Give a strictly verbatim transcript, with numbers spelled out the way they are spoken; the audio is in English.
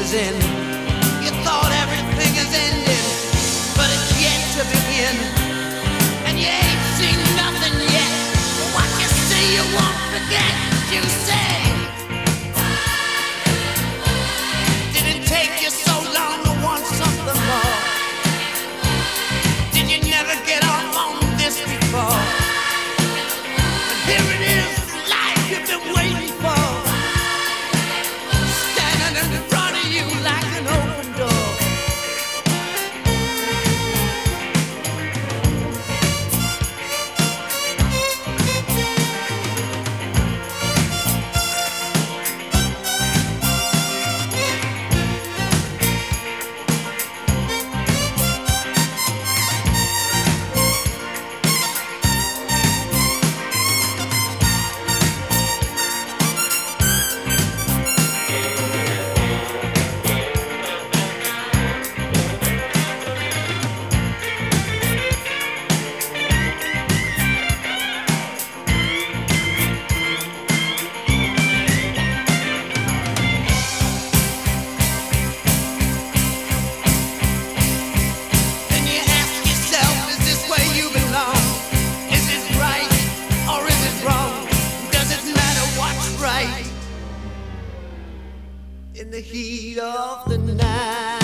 was in. You thought everything is ending, but it's yet to begin. And you ain't seen nothing yet. What you see you won't forget, you say. Did it take you so long to want something more? Did you never get off on this before? But here it is, life you've been waiting for, standing in front of you like an open door. In the heat of the night.